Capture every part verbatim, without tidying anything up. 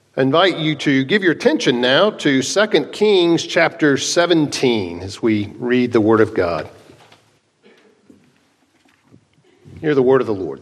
I invite you to give your attention now to Second Kings chapter seventeen as we read the Word of God. Hear the word of the Lord.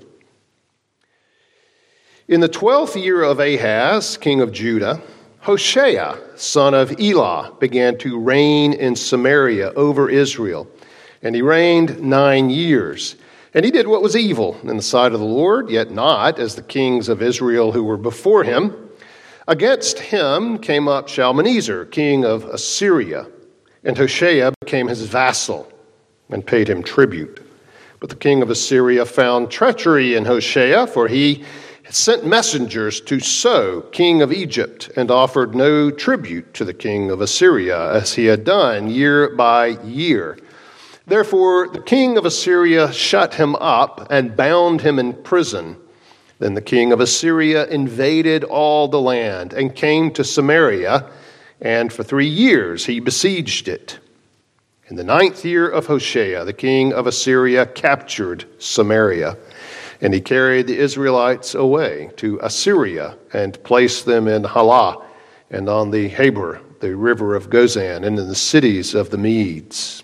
In the twelfth year of Ahaz, king of Judah, Hoshea, son of Elah, began to reign in Samaria over Israel. And he reigned nine years. And he did what was evil in the sight of the Lord, yet not as the kings of Israel who were before him. Against him came up Shalmaneser, king of Assyria, and Hoshea became his vassal and paid him tribute. But the king of Assyria found treachery in Hoshea, for he had sent messengers to So, king of Egypt, and offered no tribute to the king of Assyria, as he had done year by year. Therefore the king of Assyria shut him up and bound him in prison. Then the king of Assyria invaded all the land and came to Samaria, and for three years he besieged it. In the ninth year of Hoshea, the king of Assyria captured Samaria, and he carried the Israelites away to Assyria and placed them in Halah and on the Habor, the river of Gozan, and in the cities of the Medes.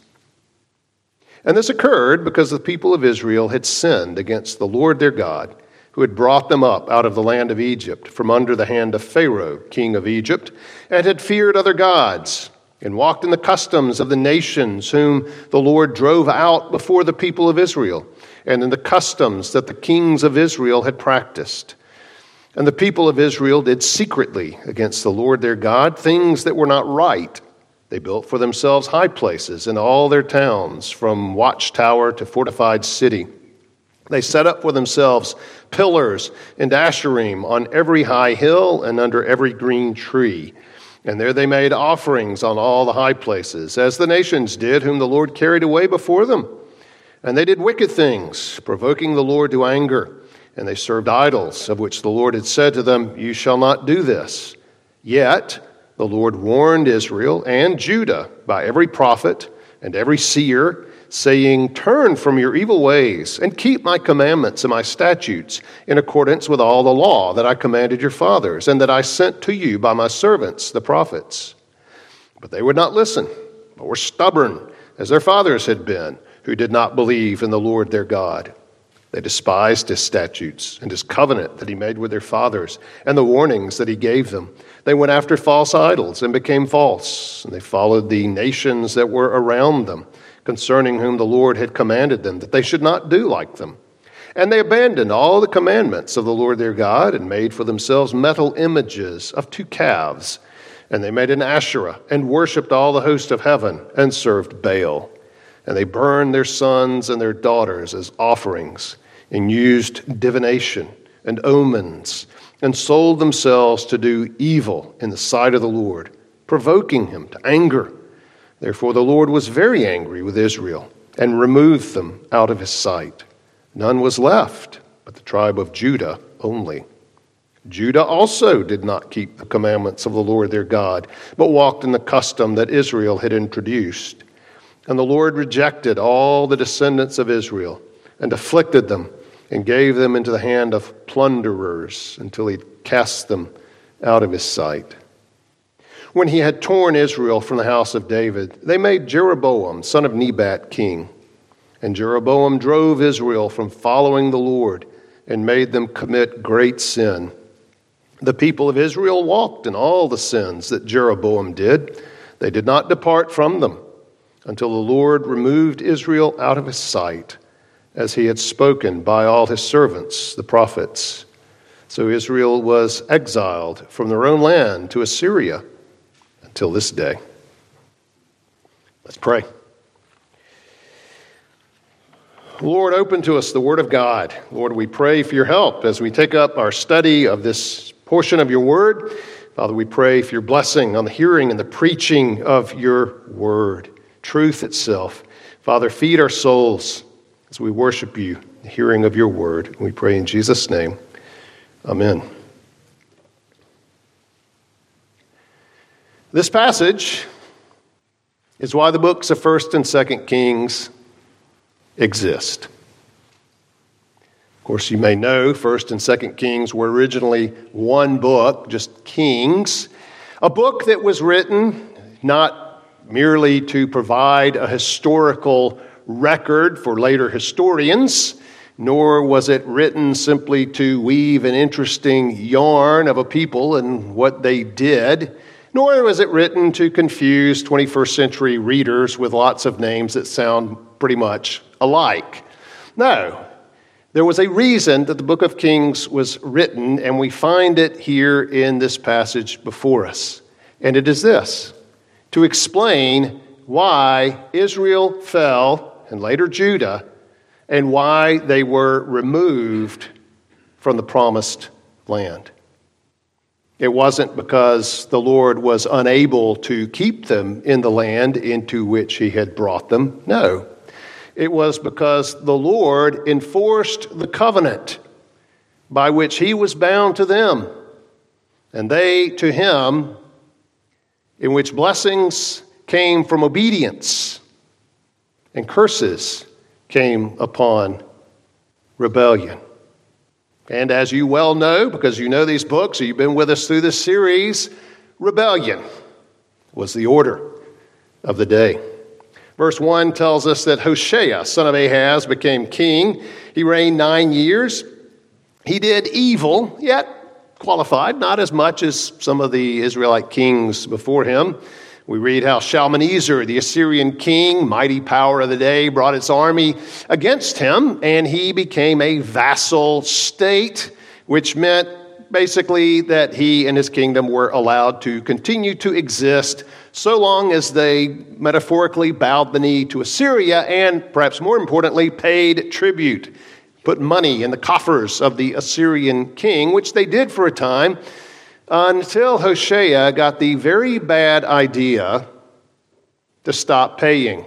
And this occurred because the people of Israel had sinned against the Lord their God, who had brought them up out of the land of Egypt from under the hand of Pharaoh, king of Egypt, and had feared other gods, and walked in the customs of the nations whom the Lord drove out before the people of Israel, and in the customs that the kings of Israel had practiced. And the people of Israel did secretly against the Lord their God things that were not right. They built for themselves high places in all their towns, from watchtower to fortified city. They set up for themselves pillars and asherim on every high hill and under every green tree. And there they made offerings on all the high places, as the nations did, whom the Lord carried away before them. And they did wicked things, provoking the Lord to anger. And they served idols, of which the Lord had said to them, "You shall not do this." Yet the Lord warned Israel and Judah by every prophet and every seer, saying, "Turn from your evil ways and keep my commandments and my statutes in accordance with all the law that I commanded your fathers and that I sent to you by my servants, the prophets." But they would not listen, but were stubborn, as their fathers had been, who did not believe in the Lord their God. They despised his statutes and his covenant that he made with their fathers and the warnings that he gave them. They went after false idols and became false, and they followed the nations that were around them, concerning whom the Lord had commanded them, that they should not do like them. And they abandoned all the commandments of the Lord their God and made for themselves metal images of two calves. And they made an Asherah and worshipped all the host of heaven and served Baal. And they burned their sons and their daughters as offerings and used divination and omens and sold themselves to do evil in the sight of the Lord, provoking him to anger. Therefore the Lord was very angry with Israel and removed them out of his sight. None was left but the tribe of Judah only. Judah also did not keep the commandments of the Lord their God, but walked in the custom that Israel had introduced. And the Lord rejected all the descendants of Israel and afflicted them and gave them into the hand of plunderers until he cast them out of his sight. When he had torn Israel from the house of David, they made Jeroboam, son of Nebat, king. And Jeroboam drove Israel from following the Lord and made them commit great sin. The people of Israel walked in all the sins that Jeroboam did. They did not depart from them until the Lord removed Israel out of his sight, as he had spoken by all his servants, the prophets. So Israel was exiled from their own land to Assyria until this day. Let's pray. Lord, open to us the Word of God. Lord, we pray for your help as we take up our study of this portion of your Word. Father, we pray for your blessing on the hearing and the preaching of your Word, truth itself. Father, feed our souls as we worship you, the hearing of your Word. We pray in Jesus' name. Amen. This passage is why the books of First and Second Kings exist. Of course, you may know First and Second Kings were originally one book, just Kings, a book that was written not merely to provide a historical record for later historians, nor was it written simply to weave an interesting yarn of a people and what they did, nor was it written to confuse twenty-first century readers with lots of names that sound pretty much alike. No. There was a reason that the book of Kings was written, and we find it here in this passage before us. And it is this: to explain why Israel fell, and later Judah, and why they were removed from the promised land. It wasn't because the Lord was unable to keep them in the land into which he had brought them. No. It was because the Lord enforced the covenant by which he was bound to them, and they to him, in which blessings came from obedience and curses came upon rebellion. And as you well know, because you know these books, or you've been with us through this series, rebellion was the order of the day. Verse one tells us that Hoshea, son of Ahaz, became king. He reigned nine years. He did evil, yet qualified, not as much as some of the Israelite kings before him. We read how Shalmaneser, the Assyrian king, mighty power of the day, brought its army against him, and he became a vassal state, which meant basically that he and his kingdom were allowed to continue to exist so long as they metaphorically bowed the knee to Assyria and, perhaps more importantly, paid tribute, put money in the coffers of the Assyrian king, which they did for a time, until Hoshea got the very bad idea to stop paying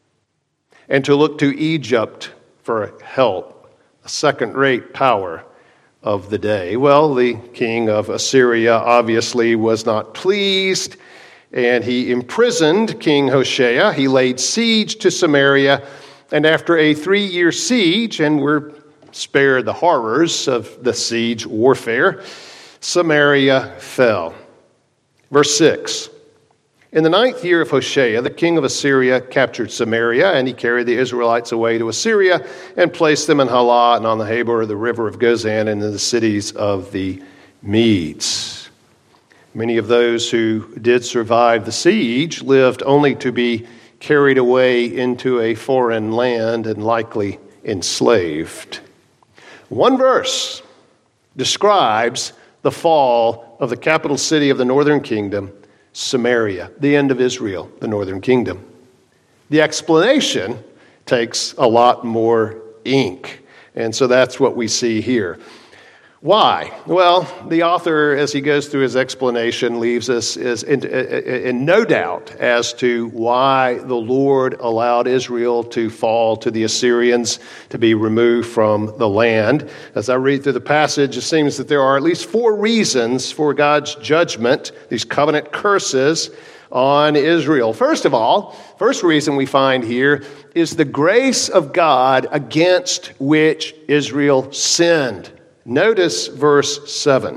and to look to Egypt for help, a second-rate power of the day. Well, the king of Assyria obviously was not pleased, and he imprisoned King Hoshea. He laid siege to Samaria, and after a three-year siege, and we're spared the horrors of the siege warfare, Samaria fell. Verse six, in the ninth year of Hoshea, the king of Assyria captured Samaria, and he carried the Israelites away to Assyria and placed them in Halah and on the Habor, the river of Gozan, and in the cities of the Medes. Many of those who did survive the siege lived only to be carried away into a foreign land and likely enslaved. One verse describes the fall of the capital city of the northern kingdom, Samaria, the end of Israel, the northern kingdom. The explanation takes a lot more ink, and so that's what we see here. Why? Well, the author, as he goes through his explanation, leaves us is in, in no doubt as to why the Lord allowed Israel to fall to the Assyrians, to be removed from the land. As I read through the passage, it seems that there are at least four reasons for God's judgment, these covenant curses on Israel. First of all, first reason we find here is the grace of God against which Israel sinned. Notice verse seven.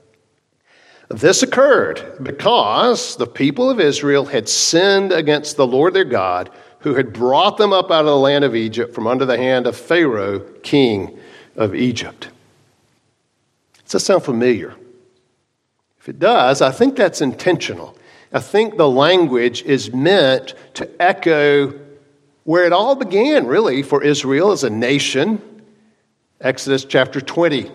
This occurred because the people of Israel had sinned against the Lord their God, who had brought them up out of the land of Egypt from under the hand of Pharaoh, king of Egypt. Does that sound familiar? If it does, I think that's intentional. I think the language is meant to echo where it all began, really, for Israel as a nation. Exodus chapter twenty,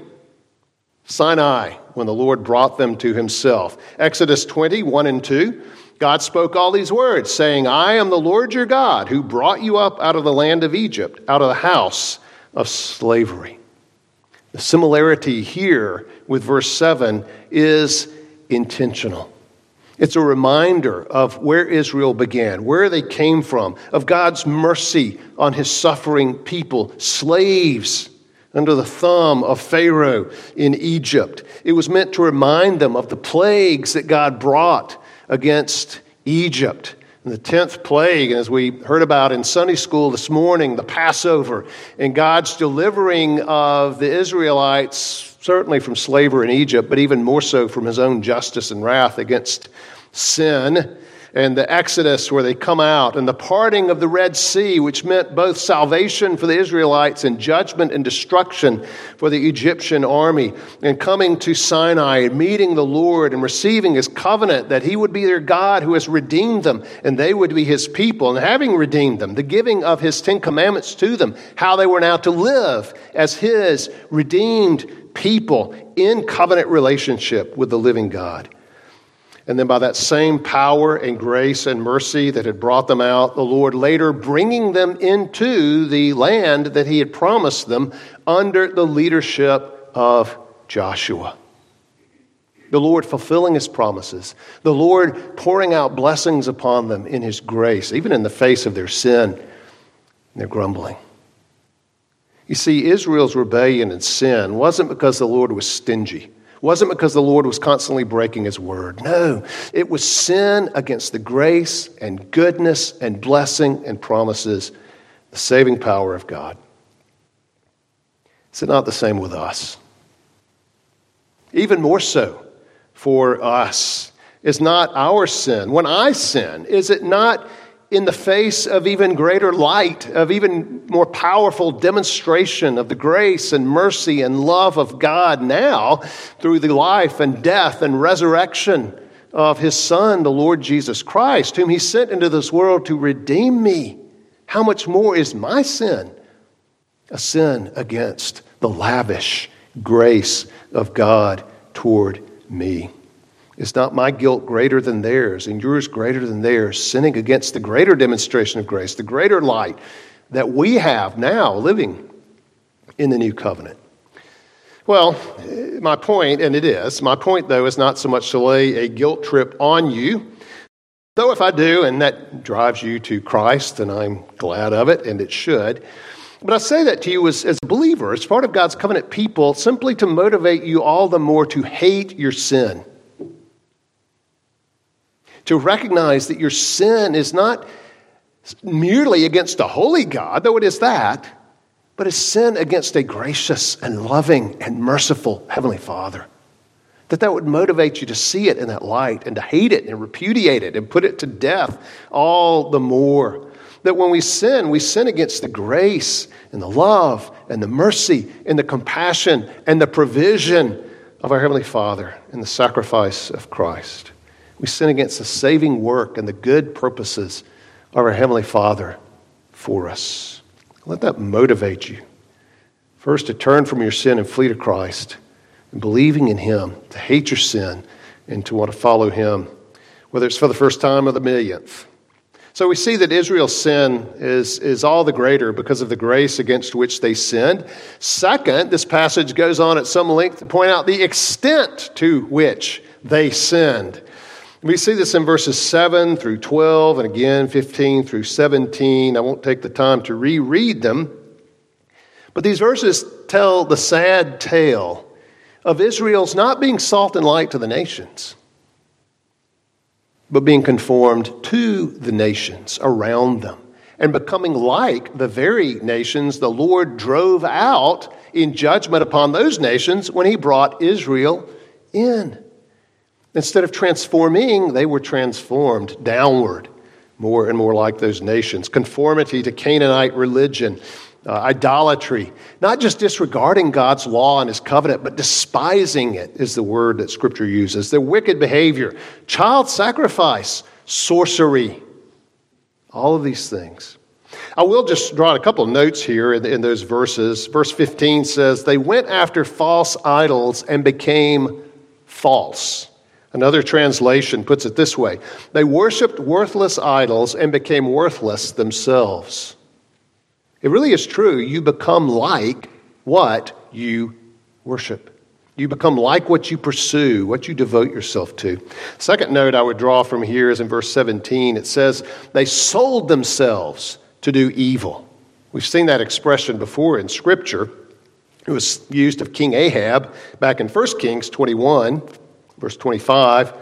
Sinai, when the Lord brought them to himself. Exodus twenty, one and two, God spoke all these words, saying, I am the Lord your God, who brought you up out of the land of Egypt, out of the house of slavery. The similarity here with verse seven is intentional. It's a reminder of where Israel began, where they came from, of God's mercy on his suffering people, slaves under the thumb of Pharaoh in Egypt. It was meant to remind them of the plagues that God brought against Egypt, And the tenth plague, as we heard about in Sunday school this morning, the Passover, and God's delivering of the Israelites, certainly from slavery in Egypt, but even more so from his own justice and wrath against sin. And the Exodus, where they come out, and the parting of the Red Sea, which meant both salvation for the Israelites and judgment and destruction for the Egyptian army, and coming to Sinai and meeting the Lord and receiving his covenant that he would be their God who has redeemed them, and they would be his people. And having redeemed them, the giving of his Ten Commandments to them, how they were now to live as his redeemed people in covenant relationship with the living God. And then by that same power and grace and mercy that had brought them out, the Lord later bringing them into the land that he had promised them under the leadership of Joshua. The Lord fulfilling his promises. The Lord pouring out blessings upon them in his grace, even in the face of their sin and their grumbling. You see, Israel's rebellion and sin wasn't because the Lord was stingy. Wasn't because the Lord was constantly breaking his word. No, it was sin against the grace and goodness and blessing and promises, the saving power of God. Is it not the same with us? Even more so for us. Is not our sin, when I sin, is it not in the face of even greater light, of even more powerful demonstration of the grace and mercy and love of God now through the life and death and resurrection of his Son, the Lord Jesus Christ, whom he sent into this world to redeem me? How much more is my sin a sin against the lavish grace of God toward me? Is not my guilt greater than theirs and yours greater than theirs, sinning against the greater demonstration of grace, the greater light that we have now living in the new covenant? Well, my point, and it is, my point though is not so much to lay a guilt trip on you, though if I do and that drives you to Christ, then I'm glad of it and it should. But I say that to you as, as a believer, as part of God's covenant people, simply to motivate you all the more to hate your sin. To recognize that your sin is not merely against a holy God, though it is that, but is sin against a gracious and loving and merciful Heavenly Father. That that would motivate you to see it in that light and to hate it and repudiate it and put it to death all the more. That when we sin, we sin against the grace and the love and the mercy and the compassion and the provision of our Heavenly Father and the sacrifice of Christ. We sin against the saving work and the good purposes of our Heavenly Father for us. Let that motivate you. First, to turn from your sin and flee to Christ, and believing in him, to hate your sin, and to want to follow him, whether it's for the first time or the millionth. So we see that Israel's sin is, is all the greater because of the grace against which they sinned. Second, this passage goes on at some length to point out the extent to which they sinned. We see this in verses seven through twelve, and again fifteen through seventeen. I won't take the time to reread them. But these verses tell the sad tale of Israel's not being salt and light to the nations, but being conformed to the nations around them and becoming like the very nations the Lord drove out in judgment upon those nations when he brought Israel in. Instead of transforming, they were transformed downward, more and more like those nations. Conformity to Canaanite religion, uh, idolatry, not just disregarding God's law and his covenant, but despising it is the word that Scripture uses. Their wicked behavior, child sacrifice, sorcery, all of these things. I will just draw a couple of notes here in, in those verses. Verse fifteen says, they went after false idols and became false. Another translation puts it this way: they worshipped worthless idols and became worthless themselves. It really is true. You become like what you worship. You become like what you pursue, what you devote yourself to. Second note I would draw from here is in verse seventeen. It says, they sold themselves to do evil. We've seen that expression before in Scripture. It was used of King Ahab back in First Kings twenty-one. Verse twenty-five,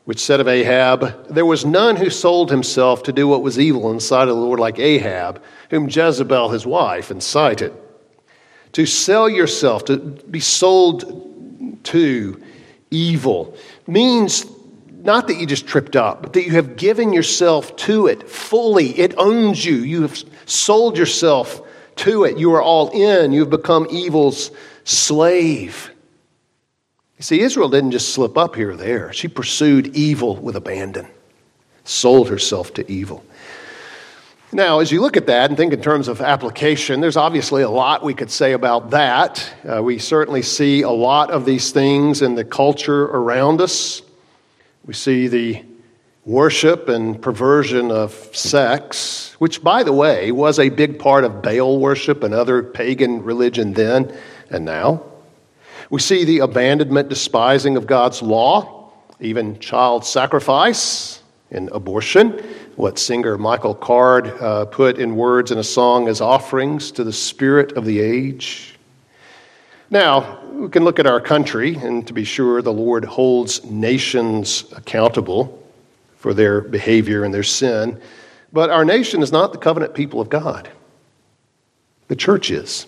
which said of Ahab, "There was none who sold himself to do what was evil in the sight of the Lord like Ahab, whom Jezebel his wife incited." To sell yourself, to be sold to evil, means not that you just tripped up, but that you have given yourself to it fully. It owns you. You have sold yourself to it. You are all in. You have become evil's slave. You see, Israel didn't just slip up here or there. She pursued evil with abandon, sold herself to evil. Now, as you look at that and think in terms of application, there's obviously a lot we could say about that. Uh, we certainly see a lot of these things in the culture around us. We see the worship and perversion of sex, which, by the way, was a big part of Baal worship and other pagan religion then and now. We see the abandonment, despising of God's law, even child sacrifice and abortion, what singer Michael Card uh, put in words in a song as offerings to the spirit of the age. Now, we can look at our country, and to be sure, the Lord holds nations accountable for their behavior and their sin, but our nation is not the covenant people of God. The church is.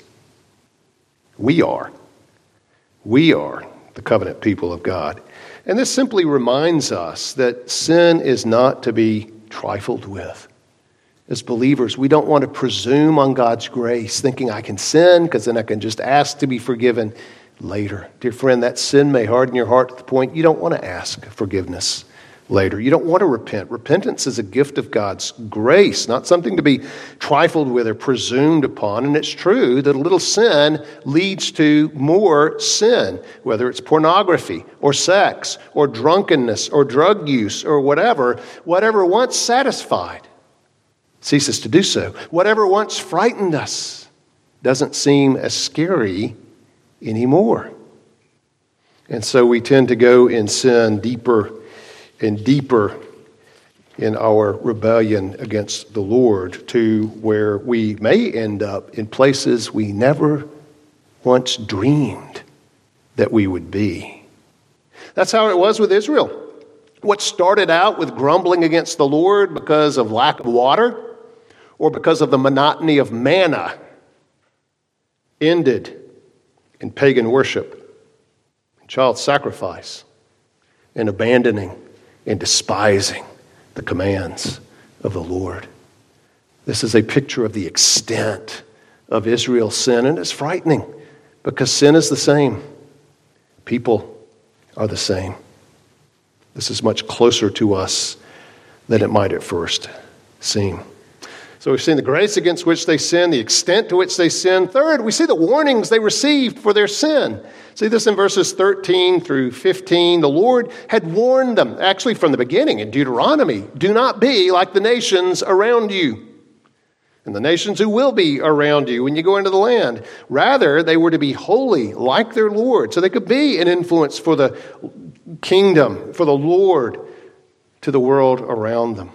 We are. We are the covenant people of God. And this simply reminds us that sin is not to be trifled with. As believers, we don't want to presume on God's grace, thinking I can sin because then I can just ask to be forgiven later. Dear friend, that sin may harden your heart to the point you don't want to ask forgiveness later. You don't want to repent. Repentance is a gift of God's grace, not something to be trifled with or presumed upon. And it's true that a little sin leads to more sin, whether it's pornography or sex or drunkenness or drug use or whatever. Whatever once satisfied ceases to do so. Whatever once frightened us doesn't seem as scary anymore. And so we tend to go in sin deeper and deeper in our rebellion against the Lord, to where we may end up in places we never once dreamed that we would be. That's how it was with Israel. What started out with grumbling against the Lord because of lack of water or because of the monotony of manna ended in pagan worship, child sacrifice, and abandoning and despising the commands of the Lord. This is a picture of the extent of Israel's sin, and it's frightening because sin is the same. People are the same. This is much closer to us than it might at first seem. So we've seen the grace against which they sin, the extent to which they sin. Third, we see the warnings they received for their sin. See this in verses thirteen through fifteen. The Lord had warned them, actually from the beginning in Deuteronomy, do not be like the nations around you and the nations who will be around you when you go into the land. Rather, they were to be holy like their Lord, so they could be an influence for the kingdom, for the Lord, to the world around them.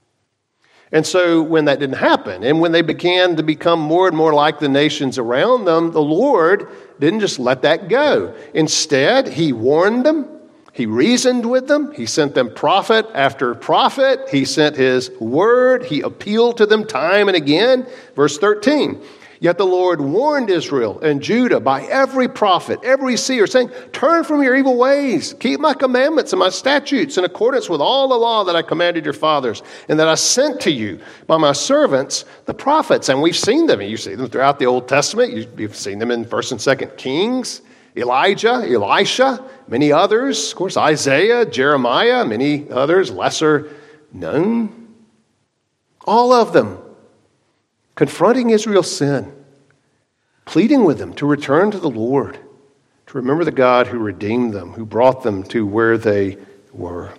And so when that didn't happen, and when they began to become more and more like the nations around them, the Lord didn't just let that go. Instead, he warned them, he reasoned with them, he sent them prophet after prophet, he sent his word, he appealed to them time and again. Verse thirteen, yet the Lord warned Israel and Judah by every prophet, every seer, saying, turn from your evil ways, keep my commandments and my statutes in accordance with all the law that I commanded your fathers and that I sent to you by my servants, the prophets. And we've seen them. You see them throughout the Old Testament. You've seen them in First and Second Kings, Elijah, Elisha, many others. Of course, Isaiah, Jeremiah, many others, lesser known. All of them confronting Israel's sin, pleading with them to return to the Lord, to remember the God who redeemed them, who brought them to where they were.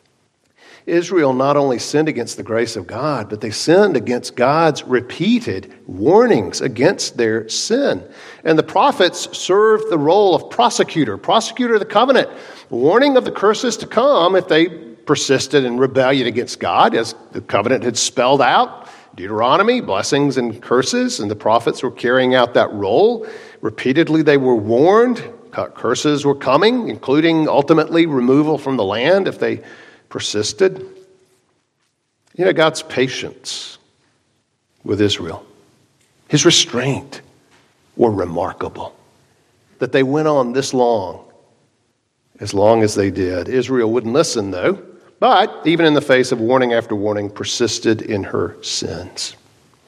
Israel not only sinned against the grace of God, but they sinned against God's repeated warnings against their sin. And the prophets served the role of prosecutor, prosecutor of the covenant, warning of the curses to come if they persisted in rebellion against God, as the covenant had spelled out. Deuteronomy, blessings and curses, and the prophets were carrying out that role. Repeatedly they were warned, curses were coming, including ultimately removal from the land if they persisted. You know, God's patience with Israel, his restraint were remarkable. That they went on this long, as long as they did. Israel wouldn't listen, though, but even in the face of warning after warning, persisted in her sins.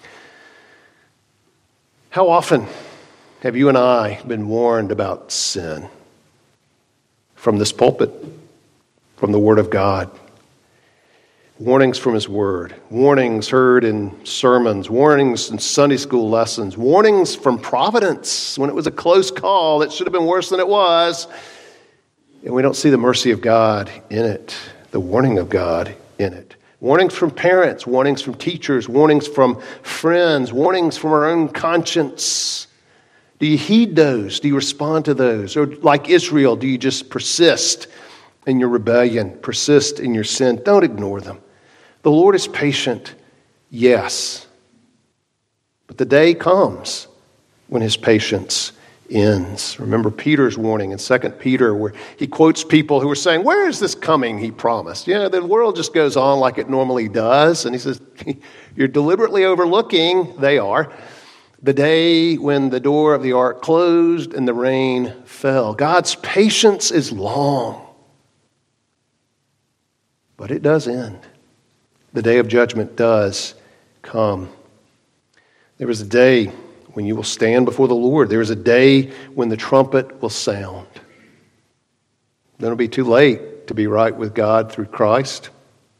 How often have you and I been warned about sin? From this pulpit, from the Word of God. Warnings from His Word. Warnings heard in sermons. Warnings in Sunday school lessons. Warnings from Providence when it was a close call that should have been worse than it was. And we don't see the mercy of God in it. The warning of God in it. Warnings from parents. Warnings from teachers. Warnings from friends. Warnings from our own conscience. Do you heed those? Do you respond to those? Or like Israel, do you just persist in your rebellion, persist in your sin? Don't ignore them. The Lord is patient, yes. But the day comes when his patience ends. Remember Peter's warning in Second Peter where he quotes people who were saying, where is this coming he promised? You know, the world just goes on like it normally does. And he says, you're deliberately overlooking, they are, the day when the door of the ark closed and the rain fell. God's patience is long, but it does end. The day of judgment does come. There is a day when you will stand before the Lord. There is a day when the trumpet will sound. Then it'll be too late to be right with God through Christ.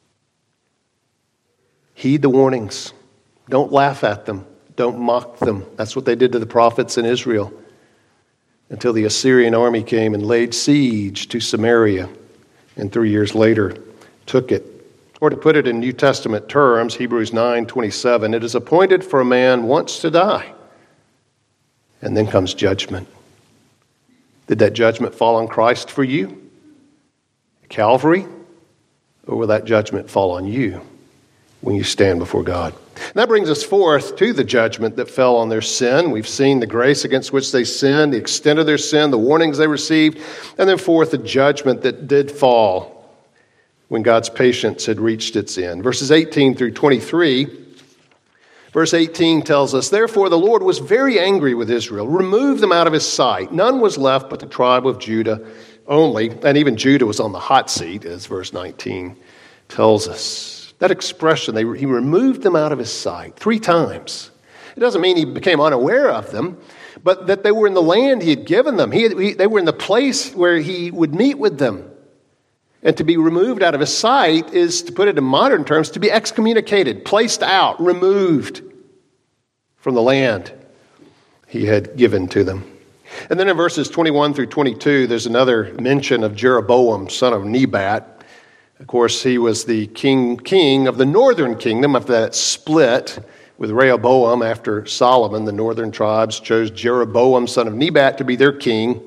Heed the warnings. Don't laugh at them. Don't mock them. That's what they did to the prophets in Israel until the Assyrian army came and laid siege to Samaria and three years later took it. Or to put it in New Testament terms, Hebrews nine twenty-seven, it is appointed for a man once to die, and then comes judgment. Did that judgment fall on Christ for you? Calvary? Or will that judgment fall on you when you stand before God? And that brings us forth to the judgment that fell on their sin. We've seen the grace against which they sinned, the extent of their sin, the warnings they received, and then forth the judgment that did fall when God's patience had reached its end. Verses eighteen through twenty-three, verse eighteen tells us, therefore the Lord was very angry with Israel, removed them out of his sight. None was left but the tribe of Judah only, and even Judah was on the hot seat, as verse nineteen tells us. That expression, they, he removed them out of his sight three times. It doesn't mean he became unaware of them, but that they were in the land he had given them. He, had, he, they were in the place where he would meet with them. And to be removed out of his sight is, to put it in modern terms, to be excommunicated, placed out, removed from the land he had given to them. And then in verses twenty-one through twenty-two, there's another mention of Jeroboam, son of Nebat. Of course, he was the king, king of the northern kingdom of that split with Rehoboam after Solomon. The northern tribes chose Jeroboam, son of Nebat, to be their king.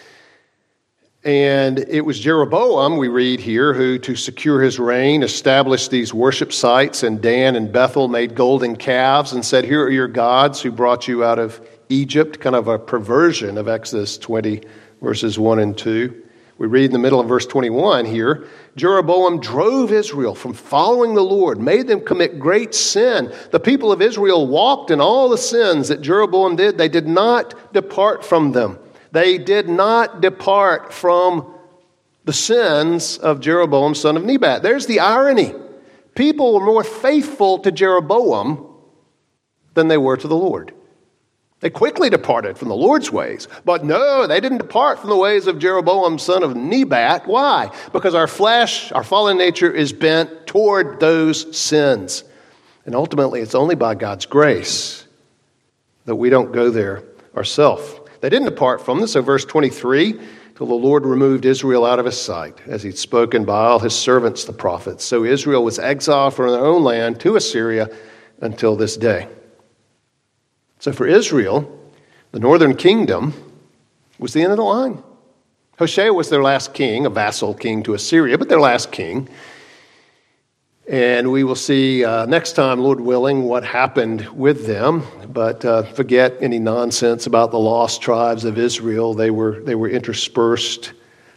And it was Jeroboam, we read here, who, to secure his reign, established these worship sites, and Dan and Bethel made golden calves and said, here are your gods who brought you out of Egypt, kind of a perversion of Exodus twenty, verses one and two. We read in the middle of verse twenty-one here, Jeroboam drove Israel from following the Lord, made them commit great sin. The people of Israel walked in all the sins that Jeroboam did. They did not depart from them. They did not depart from the sins of Jeroboam, son of Nebat. There's the irony. People were more faithful to Jeroboam than they were to the Lord. They quickly departed from the Lord's ways. But no, they didn't depart from the ways of Jeroboam, son of Nebat. Why? Because our flesh, our fallen nature, is bent toward those sins. And ultimately, it's only by God's grace that we don't go there ourselves. They didn't depart from this. So verse twenty-three, till the Lord removed Israel out of his sight, as he'd spoken by all his servants, the prophets. So Israel was exiled from their own land to Assyria until this day. So for Israel, the northern kingdom was the end of the line. Hoshea was their last king, a vassal king to Assyria, but their last king. And we will see uh, next time, Lord willing, what happened with them. But uh, forget any nonsense about the lost tribes of Israel. They were they were interspersed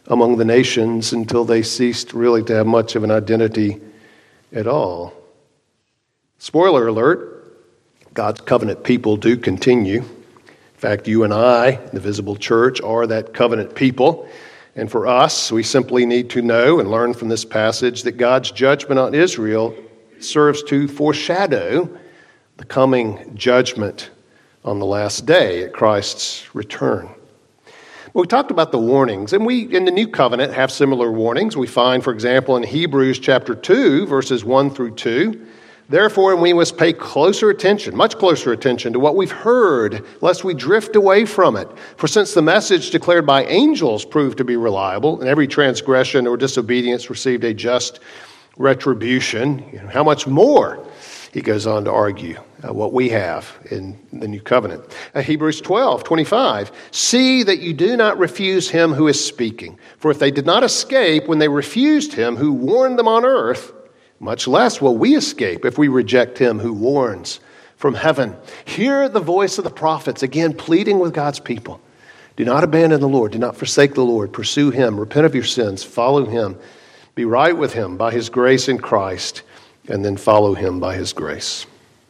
among the nations until they ceased really to have much of an identity at all. Spoiler alert, God's covenant people do continue. In fact, you and I, the visible church, are that covenant people. And for us, we simply need to know and learn from this passage that God's judgment on Israel serves to foreshadow the coming judgment on the last day at Christ's return. Well, we talked about the warnings, and we, in the New Covenant, have similar warnings. We find, for example, in Hebrews chapter two, verses one through two, therefore we must pay closer attention, much closer attention to what we've heard, lest we drift away from it. For since the message declared by angels proved to be reliable, and every transgression or disobedience received a just retribution, you know, how much more, he goes on to argue, uh, what we have in the New Covenant. Uh, Hebrews twelve twenty-five, see that you do not refuse him who is speaking. For if they did not escape when they refused him who warned them on earth, much less will we escape if we reject him who warns from heaven. Hear the voice of the prophets, again pleading with God's people. Do not abandon the Lord. Do not forsake the Lord. Pursue him. Repent of your sins. Follow him. Be right with him by his grace in Christ, and then follow him by his grace.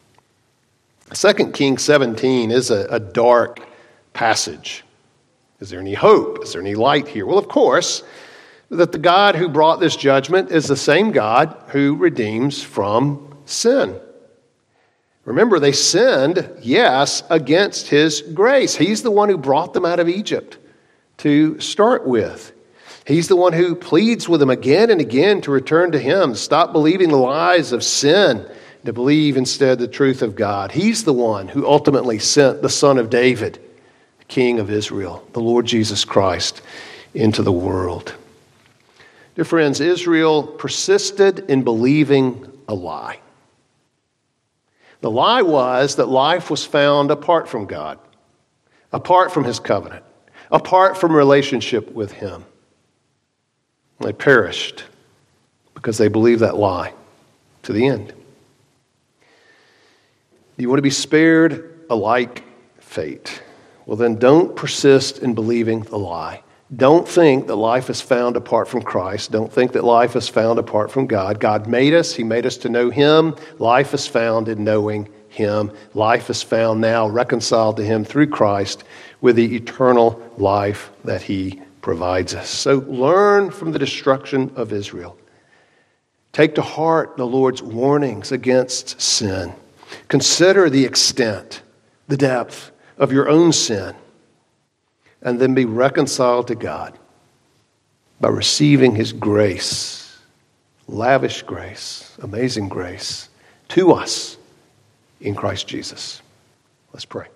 Second Kings seventeen is a, a dark passage. Is there any hope? Is there any light here? Well, of course, that the God who brought this judgment is the same God who redeems from sin. Remember, they sinned, yes, against his grace. He's the one who brought them out of Egypt to start with. He's the one who pleads with them again and again to return to him, to stop believing the lies of sin, to believe instead the truth of God. He's the one who ultimately sent the Son of David, the King of Israel, the Lord Jesus Christ, into the world. Dear friends, Israel persisted in believing a lie. The lie was that life was found apart from God, apart from his covenant, apart from relationship with him. They perished because they believed that lie to the end. Do you want to be spared a like fate? Well, then don't persist in believing the lie. Don't think that life is found apart from Christ. Don't think that life is found apart from God. God made us. He made us to know him. Life is found in knowing him. Life is found now reconciled to him through Christ with the eternal life that he provides us. So learn from the destruction of Israel. Take to heart the Lord's warnings against sin. Consider the extent, the depth of your own sin, and then be reconciled to God by receiving his grace, lavish grace, amazing grace, to us in Christ Jesus. Let's pray.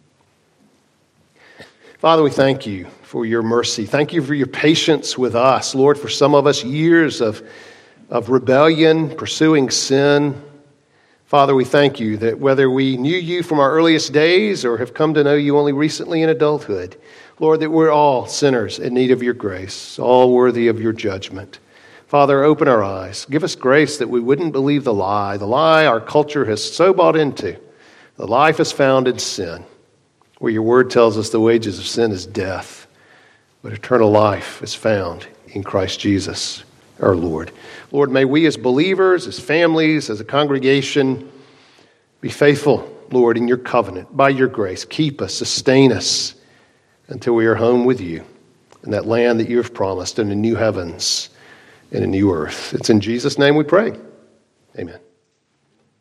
Father, we thank you for your mercy. Thank you for your patience with us. Lord, for some of us, years of, of rebellion, pursuing sin. Father, we thank you that whether we knew you from our earliest days or have come to know you only recently in adulthood, Lord, that we're all sinners in need of your grace, all worthy of your judgment. Father, open our eyes. Give us grace that we wouldn't believe the lie, the lie our culture has so bought into. The life is found in sin, where your word tells us the wages of sin is death, but eternal life is found in Christ Jesus, our Lord. Lord, may we as believers, as families, as a congregation, be faithful, Lord, in your covenant, by your grace. Keep us, sustain us until we are home with you in that land that you have promised, in the new heavens and a new earth. It's in Jesus' name we pray. Amen.